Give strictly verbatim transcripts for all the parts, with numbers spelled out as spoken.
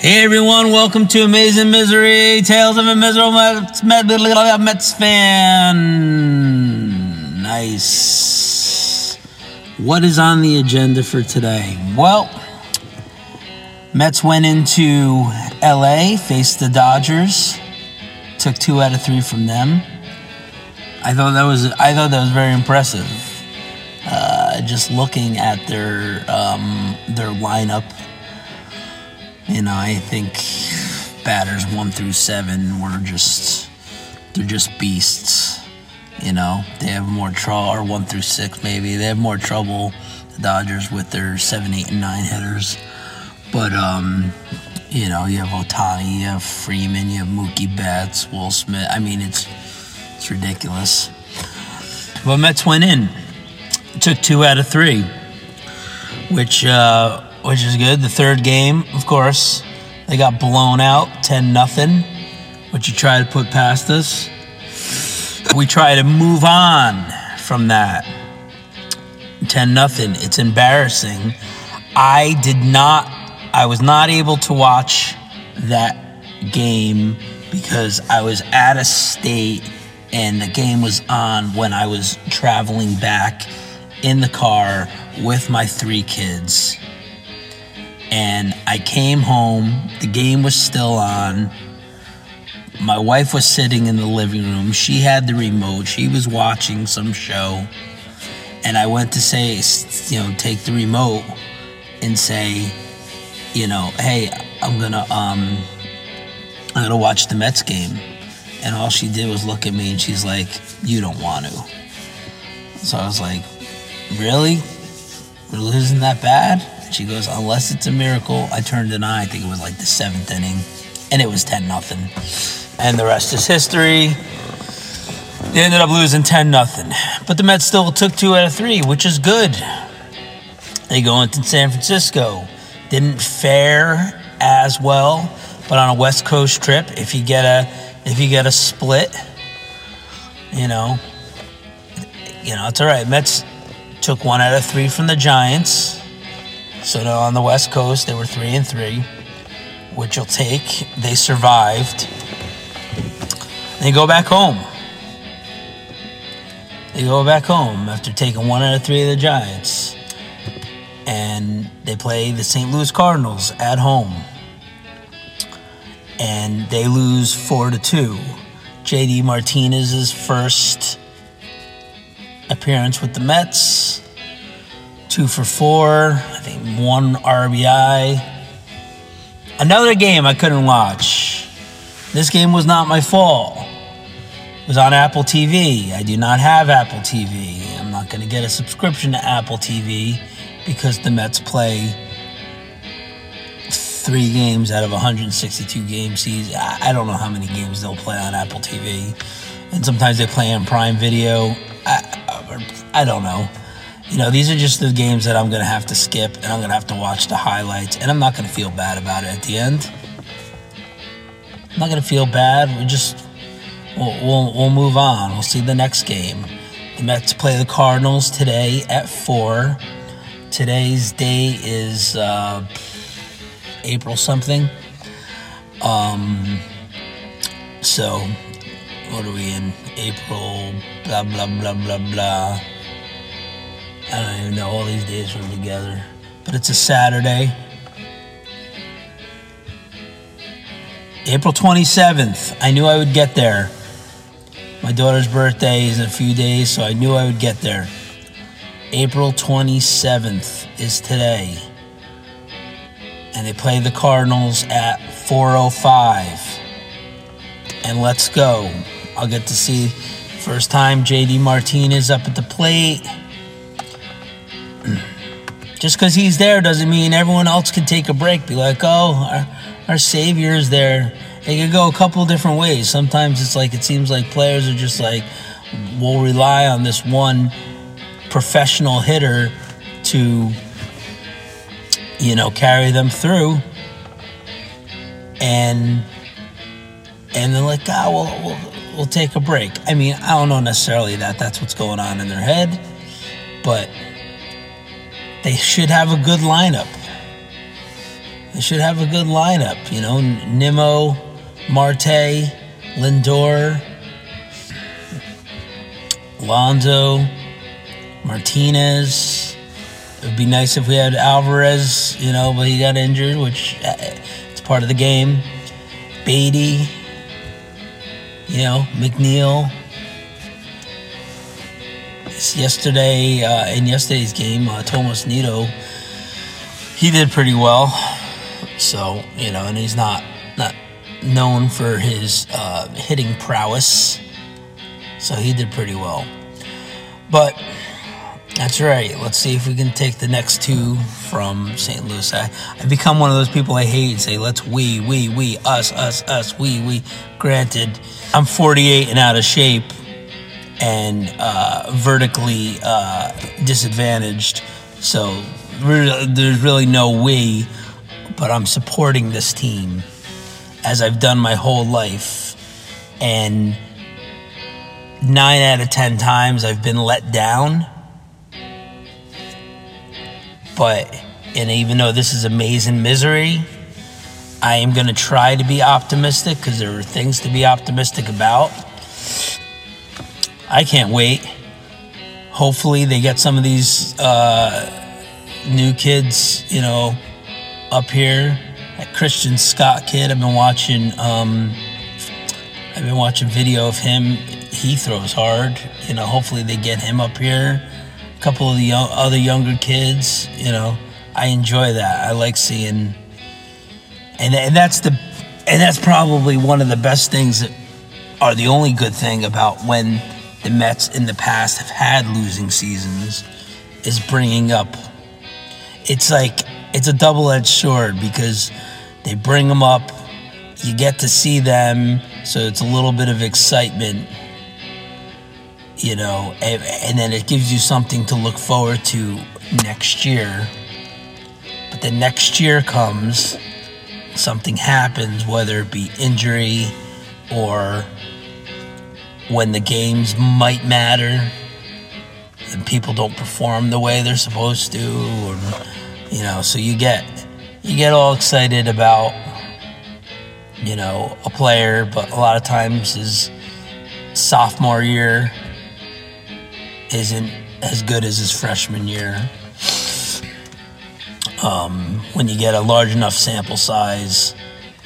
Hey everyone, welcome to Amazing Misery, Tales of a Miserable Mets, Mets fan. Nice. What is on the agenda for today? Well, Mets went into L A, faced the Dodgers, took two out of three from them. I thought that was I thought that was very impressive. Uh, just looking at their um, their lineup. You know, I think batters one through seven were just, they're just beasts. You know, they have more trouble, or one through six maybe, they have more trouble, the Dodgers, with their seven, eight, and nine hitters. But, um, you know, you have Ohtani, you have Freeman, you have Mookie Betts, Will Smith. I mean, it's it's ridiculous. But Mets went in, took two out of three, which, uh, which is good. The third game, of course, they got blown out ten nothing, which you try to put past us. We try to move on from that. ten nothing. It's embarrassing. I did not, I was not able to watch that game because I was out of state and the game was on when I was traveling back in the car with my three kids. And I came home, the game was still on. My wife was sitting in the living room. She had the remote. She was watching some show. And I went to say, you know, take the remote and say, you know, hey, I'm gonna, um, I'm gonna watch the Mets game. And all she did was look at me and she's like, you don't want to. So I was like, really? We're losing that bad? She goes, unless it's a miracle. I turned it on. I think it was like the seventh inning, and it was ten nothing. And the rest is history. They ended up losing ten nothing. But the Mets still took two out of three, which is good. They go into San Francisco. Didn't fare as well, but on a West Coast trip, if you get a if you get a split, you know, you know, it's all right. Mets took one out of three from the Giants. So now on the West Coast, they were three and three, which you'll take. They survived. They go back home. They go back home after taking one out of three of the Giants. And they play the Saint Louis Cardinals at home. And they lose four to two. J D Martinez's first appearance with the Mets. Two for four, I think one R B I. Another game I couldn't watch. This game was not my fault. It was on Apple T V. I do not have Apple T V. I'm not going to get a subscription to Apple T V because the Mets play three games out of one hundred sixty-two game season. I don't know how many games they'll play on Apple T V. And sometimes they play on Prime Video. I, I don't know. You know, these are just the games that I'm going to have to skip, and I'm going to have to watch the highlights, and I'm not going to feel bad about it at the end. I'm not going to feel bad. We just, we'll, we'll, we'll move on. We'll see the next game. The Mets play the Cardinals today at four. Today's day is uh, April something. Um, so, what are we in? April, blah, blah, blah, blah, blah. I don't even know, all these days were together. But it's a Saturday. April twenty-seventh. I knew I would get there. My daughter's birthday is in a few days, so I knew I would get there. April twenty-seventh is today. And they play the Cardinals at four oh five. And let's go. I'll get to see first time J D Martinez up at the plate. Just because he's there doesn't mean everyone else can take a break. Be like, oh, our, our savior is there. It could go a couple different ways. Sometimes it's like, it seems like players are just like, we'll rely on this one professional hitter to, you know, carry them through. And, and they're like, ah, oh, we'll, we'll, we'll take a break. I mean, I don't know necessarily that that's what's going on in their head, but they should have a good lineup. they should have a good lineup. You know, Nimmo, Marte, Lindor, Alonso, Martinez. It would be nice if we had Alvarez, you know, but he got injured, which it's part of the game. Beatty, you know, McNeil. Yesterday, uh, in yesterday's game, uh, Tomas Nido, he did pretty well. So, you know, and he's not not known for his uh, hitting prowess. So he did pretty well. But that's right. Let's see if we can take the next two from Saint Louis. I, I've become one of those people I hate and say, let's we, we, we, us, us, us, we, we. Granted, I'm forty-eight and out of shape and uh, vertically uh, disadvantaged. So really, there's really no we, but I'm supporting this team as I've done my whole life. And nine out of ten times I've been let down. But, and even though this is amazing misery, I am going to try to be optimistic because there are things to be optimistic about. I can't wait. Hopefully they get some of these uh, new kids, you know, up here. That Christian Scott kid, I've been watching. Um, I've been watching video of him. He throws hard. You know, hopefully they get him up here. A couple of the young, other younger kids. You know, I enjoy that. I like seeing, and and that's the, and that's probably one of the best things that are the only good thing about when the Mets in the past have had losing seasons is bringing up. It's like, it's a double-edged sword because they bring them up, you get to see them, so it's a little bit of excitement, you know, and, and then it gives you something to look forward to next year. But the next year comes, something happens, whether it be injury or when the games might matter and people don't perform the way they're supposed to, or, you know, so you get you get all excited about, you know, a player, but a lot of times his sophomore year isn't as good as his freshman year. Um, when you get a large enough sample size,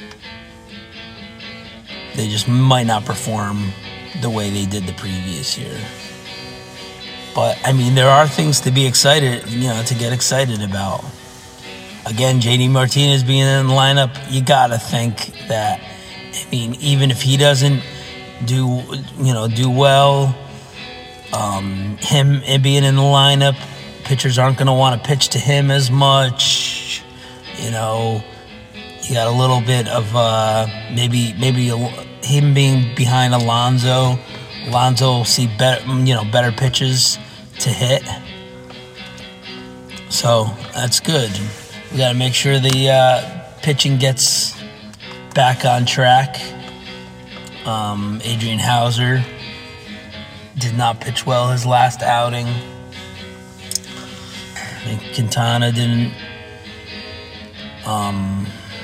they just might not perform the way they did the previous year. But, I mean, there are things to be excited, you know, to get excited about. Again, J D Martinez being in the lineup, you got to think that, I mean, even if he doesn't do, you know, do well, um, him being in the lineup, pitchers aren't going to want to pitch to him as much. You know, you got a little bit of uh, maybe, maybe a, him being behind Alonso. Alonso will see better, you know, better pitches to hit. So that's good. We got to make sure the uh, pitching gets back on track. Um, Adrian Hauser did not pitch well his last outing. I think Quintana didn't um,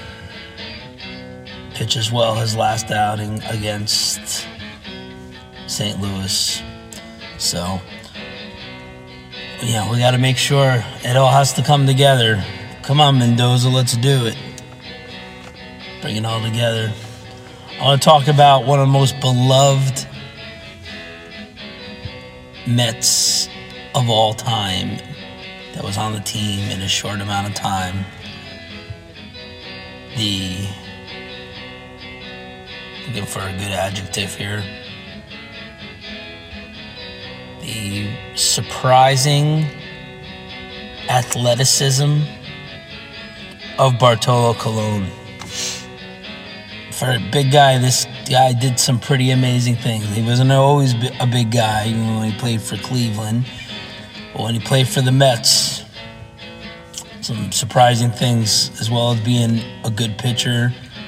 pitch as well his last outing against Saint Louis. So, yeah, we got to make sure it all has to come together. Come on, Mendoza, let's do it. Bring it all together. I want to talk about one of the most beloved Mets of all time that was on the team in a short amount of time. The, looking for a good adjective here. The surprising athleticism of Bartolo Colon. For a big guy, this guy did some pretty amazing things. He wasn't always a big guy, even when he played for Cleveland. But when he played for the Mets, some surprising things, as well as being a good pitcher.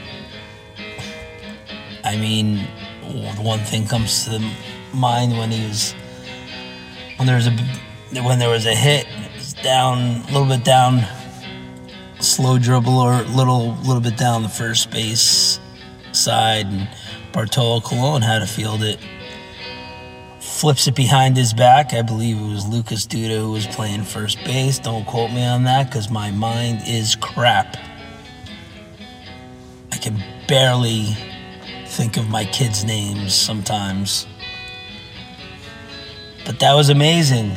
I mean, the one thing comes to mind when he was, when there was a, when there was a hit, it was down, a little bit down slow dribble or little little bit down the first base side, and Bartolo Colon had to field it. Flips it behind his back. I believe it was Lucas Duda who was playing first base. Don't quote me on that because my mind is crap. I can barely think of my kids' names sometimes. But that was amazing.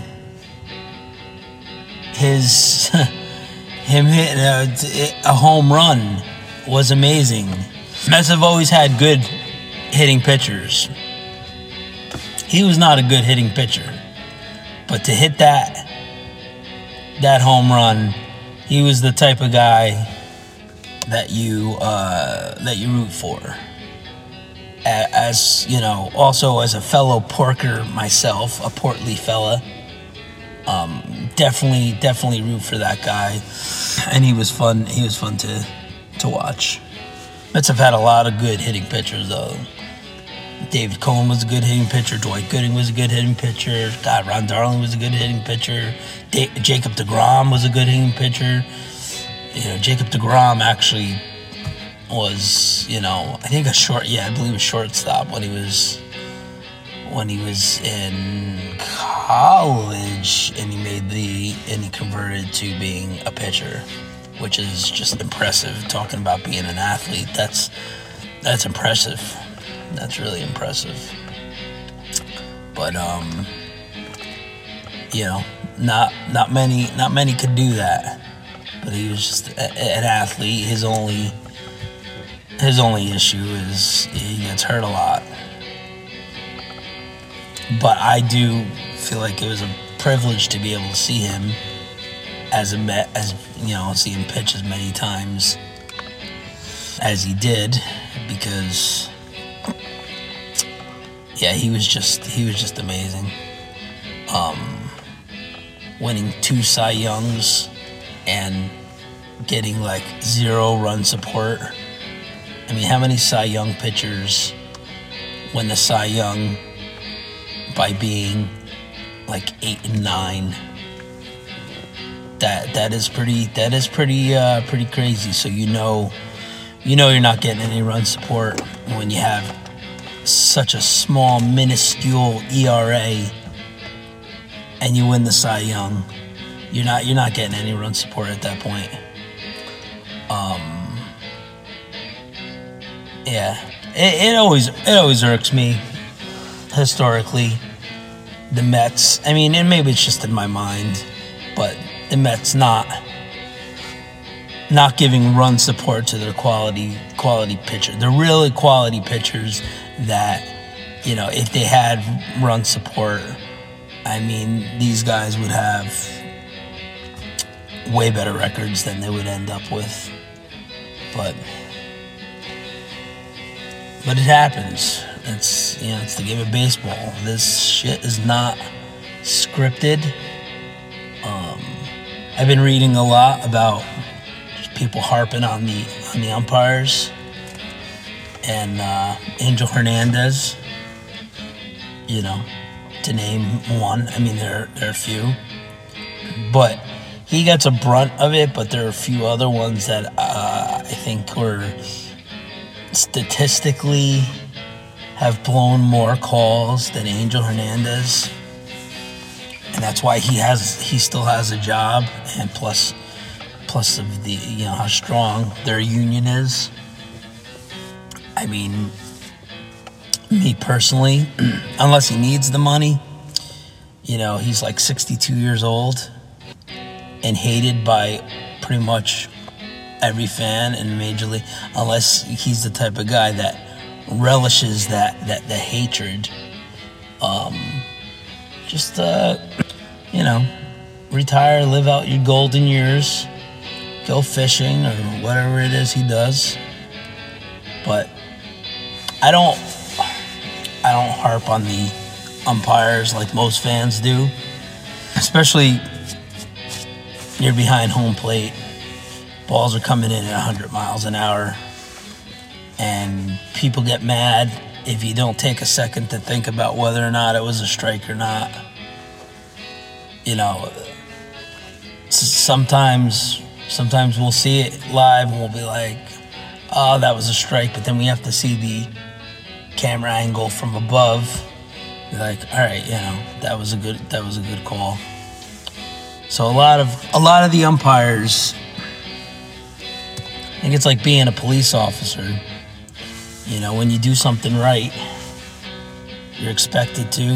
His, him hitting a, a home run was amazing. Mets have always had good hitting pitchers. He was not a good hitting pitcher, but to hit that that home run, he was the type of guy that you uh, that you root for. As you know, also as a fellow porker myself, a portly fella, um, definitely definitely root for that guy, and he was fun. He was fun to to watch. Mets have had a lot of good hitting pitchers though. David Cohen was a good hitting pitcher. Dwight Gooding was a good hitting pitcher. God, Ron Darling was a good hitting pitcher. Da- Jacob deGrom was a good hitting pitcher. You know, Jacob deGrom actually was, you know, I think a short, yeah, I believe a shortstop when he was when he was in college, and he made the and he converted to being a pitcher, which is just impressive. Talking about being an athlete, that's that's impressive. That's really impressive. But um, you know, not not many not many could do that. But he was just a, an athlete. His only his only issue is he gets hurt a lot. But I do feel like it was a privilege to be able to see him as a Met, as you know, see him pitch as many times as he did, because yeah, he was just he was just amazing. Um, winning two Cy Youngs and getting like zero run support. I mean, how many Cy Young pitchers win the Cy Young by being like eight and nine? That that is pretty that is pretty uh, pretty crazy. So you know you know you're not getting any run support when you have such a small, minuscule E R A and you win the Cy Young. You're not you're not getting any run support at that point. Um, yeah, it, it always it always irks me historically. The Mets. I mean, and maybe it's just in my mind, but the Mets not not giving run support to their quality quality pitcher. They're really quality pitchers that, you know, if they had run support, I mean, these guys would have way better records than they would end up with. But but it happens. It's, you know, it's the game of baseball. This shit is not scripted. Um, I've been reading a lot about just people harping on the on the umpires and uh, Angel Hernandez. You know, to name one. I mean, there there are a few, but he gets a brunt of it. But there are a few other ones that uh, I think were statistically have blown more calls than Angel Hernandez, and that's why he has he still has a job, and plus plus of the, you know, how strong their union is. I mean, me personally, unless he needs the money, you know, he's like sixty-two years old and hated by pretty much every fan in Major League, unless he's the type of guy that relishes that that the hatred. Um, just uh, you know, retire, live out your golden years, go fishing or whatever it is he does. But I don't, I don't harp on the umpires like most fans do, especially you're behind home plate. Balls are coming in at one hundred miles an hour. And people get mad if you don't take a second to think about whether or not it was a strike or not. You know, sometimes Sometimes we'll see it live and we'll be like, oh, that was a strike, but then we have to see the camera angle from above. Be like, all right, you know, that was a good that was a good call. So a lot of a lot of the umpires, I think it's like being a police officer. You know, when you do something right, you're expected to.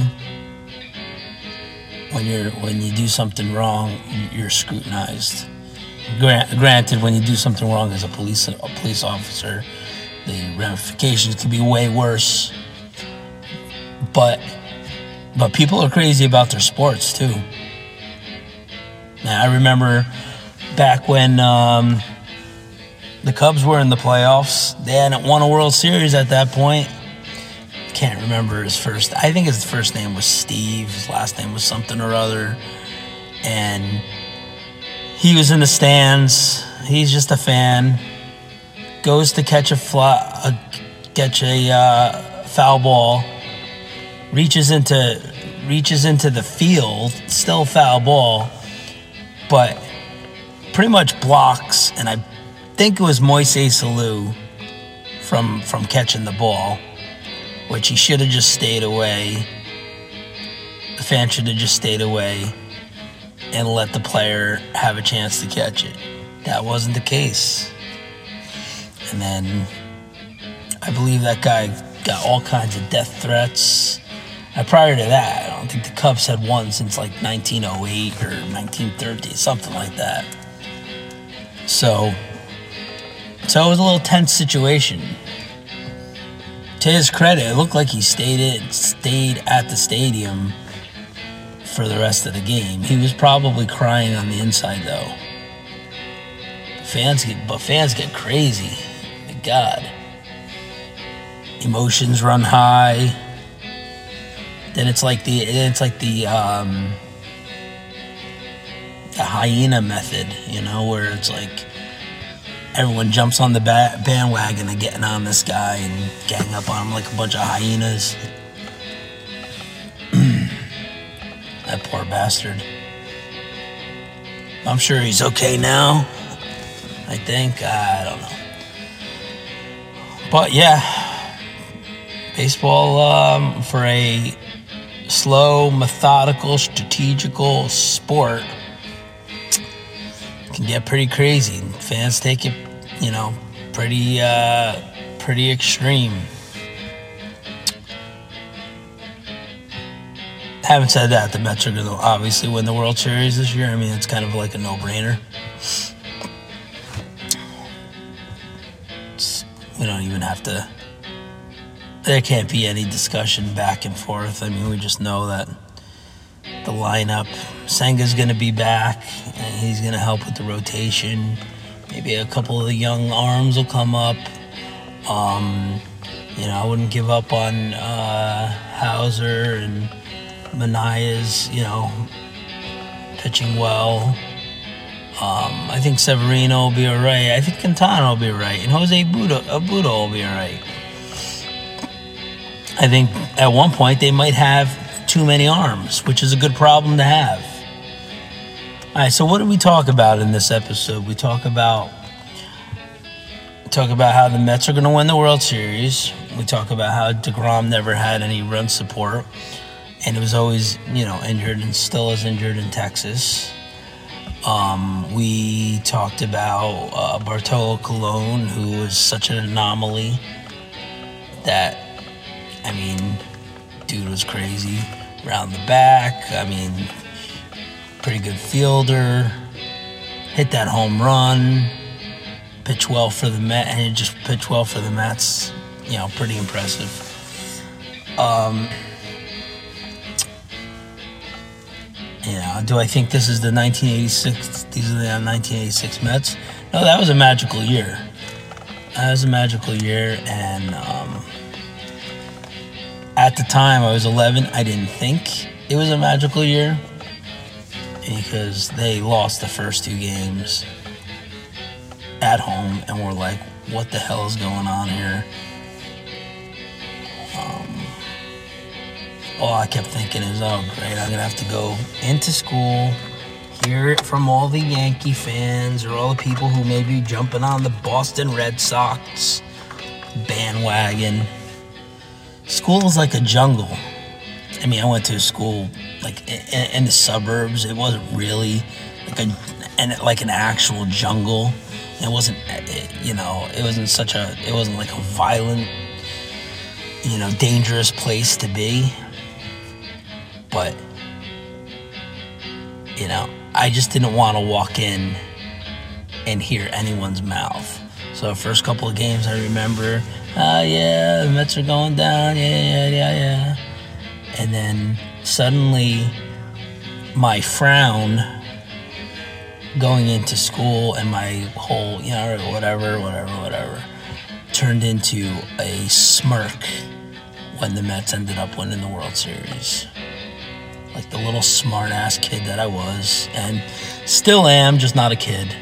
When you're when you do something wrong, you're scrutinized. Grant, granted, when you do something wrong as a police a police officer, the ramifications can be way worse. But but people are crazy about their sports too. Now I remember back when um, the Cubs were in the playoffs. They hadn't won a World Series at that point. Can't remember his first. I think his first name was Steve. His last name was something or other, and he was in the stands. He's just a fan. Goes to catch a fly, uh, catch a uh, foul ball. Reaches into reaches into the field. Still foul ball, but pretty much blocks. And I think it was Moises Alou from from catching the ball, which he should have just stayed away. The fan should have just stayed away and let the player have a chance to catch it. That wasn't the case. And then I believe that guy got all kinds of death threats. Uh, prior to that, I don't think the Cubs had won since like nineteen oh eight or nineteen thirty, something like that. So, so it was a little tense situation. To his credit, it looked like he stayed it, stayed at the stadium for the rest of the game. He was probably crying on the inside, though. Fans get, but fans get crazy. My God, emotions run high. Then it's like the it's like the um, the hyena method, you know, where it's like everyone jumps on the ba- bandwagon and getting on this guy and gang up on him like a bunch of hyenas. That poor bastard. I'm sure he's okay now. I think. I don't know. But yeah, baseball um, for a slow, methodical, strategical sport can get pretty crazy. Fans take it, you know, pretty, uh, pretty extreme. Having said that, the Mets are going to obviously win the World Series this year. I mean, it's kind of like a no-brainer. It's, we don't even have to... There can't be any discussion back and forth. I mean, we just know that the lineup, Senga's going to be back, and he's going to help with the rotation. Maybe a couple of the young arms will come up. Um, you know, I wouldn't give up on uh, Hauser and Manaya's, you know, pitching well. Um, I think Severino will be all right. I think Quintana will be all right. And Jose Budo, uh, Budo will be all right. I think at one point they might have too many arms, which is a good problem to have. All right, so what did we talk about in this episode? We talk about talk about how the Mets are going to win the World Series. We talk about how DeGrom never had any run support, and it was always, you know, injured and still is injured in Texas. Um, we talked about uh, Bartolo Colon, who was such an anomaly that, I mean, dude was crazy. Around the back, I mean, pretty good fielder. Hit that home run. Pitch well for the Mets, and he just pitched well for the Mets. You know, pretty impressive. Um, you know, do I think this is the nineteen eighty-six? These are the nineteen eighty-six Mets. No, that was a magical year. That was a magical year, and um, at the time I was eleven. I didn't think it was a magical year because they lost the first two games at home, and we're like, what the hell is going on here? Um, all I kept thinking is, oh great, I'm gonna have to go into school, hear it from all the Yankee fans or all the people who may be jumping on the Boston Red Sox bandwagon. School is like a jungle. I mean, I went to a school like in, in the suburbs. It wasn't really like a and like an actual jungle. It wasn't, you know, it wasn't such a, it wasn't like a violent, you know, dangerous place to be. But, you know, I just didn't want to walk in and hear anyone's mouth. So the first couple of games I remember, oh yeah, the Mets are going down, yeah, yeah, yeah, yeah. And then suddenly my frown going into school and my whole, you know, whatever, whatever, whatever, turned into a smirk when the Mets ended up winning the World Series. Like the little smart-ass kid that I was, and still am, just not a kid.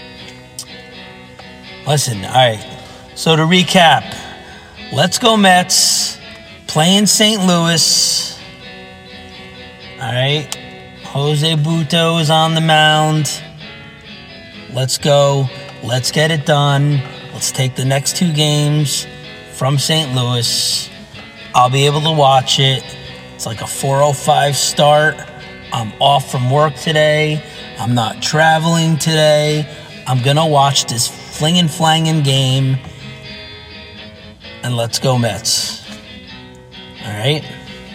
Listen, all right, so to recap, let's go Mets, playing Saint Louis. All right, Jose Butto is on the mound. Let's go. Let's get it done. Let's take the next two games from Saint Louis. I'll be able to watch it. It's like a four oh five start. I'm off from work today. I'm not traveling today. I'm going to watch this flingin' flangin' game. And let's go Mets. All right?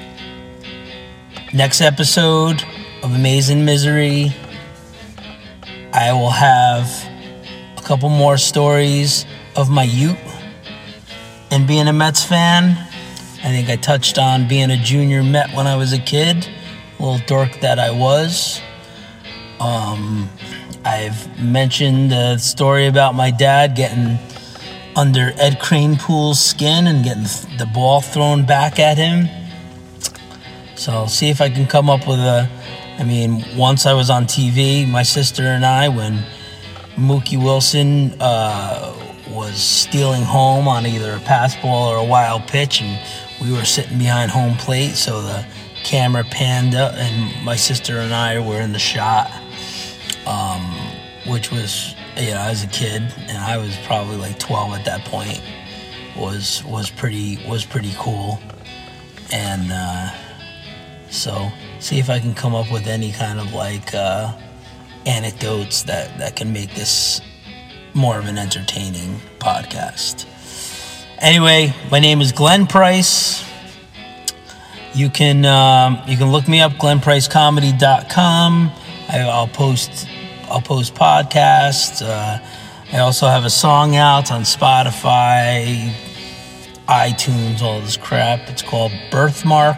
Next episode of Amazing Misery, I will have a couple more stories of my youth and being a Mets fan. I think I touched on being a junior Met when I was a kid, a little dork that I was. Um, I've mentioned the story about my dad getting under Ed Kranepool's skin and getting the ball thrown back at him. So I'll see if I can come up with a... I mean, once I was on T V, my sister and I, when Mookie Wilson uh, was stealing home on either a pass ball or a wild pitch, and we were sitting behind home plate, so the camera panned up, and my sister and I were in the shot, um, which was, you know, as a kid, and I was probably like twelve at that point, was was pretty was pretty cool, and uh, so. See if I can come up with any kind of like uh, anecdotes that, that can make this more of an entertaining podcast. Anyway, my name is Glenn Price. You can um, you can look me up, glenn price comedy dot com. I, I'll post I'll post podcasts. Uh, I also have a song out on Spotify, iTunes, all this crap. It's called Birthmark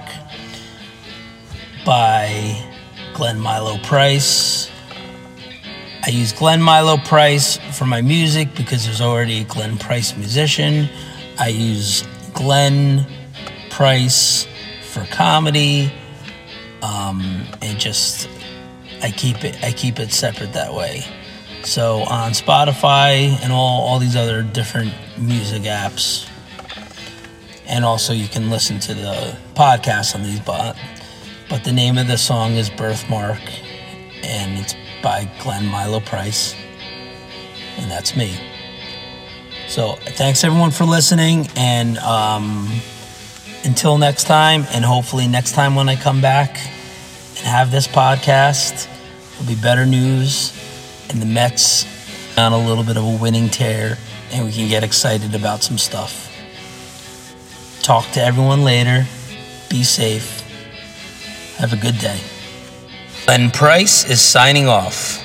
by Glenn Milo Price. I use Glenn Milo Price for my music because there's already a Glenn Price musician. I use Glenn Price for comedy. Um, and just I keep it I keep it separate that way. So on Spotify and all, all these other different music apps. And also you can listen to the podcast on these but But the name of the song is Birthmark, and it's by Glenn Milo Price, and that's me. So thanks everyone for listening, and um, until next time, and hopefully next time when I come back and have this podcast, there'll be better news, and the Mets on a little bit of a winning tear, and we can get excited about some stuff. Talk to everyone later. Be safe. Have a good day. Glenn Price is signing off.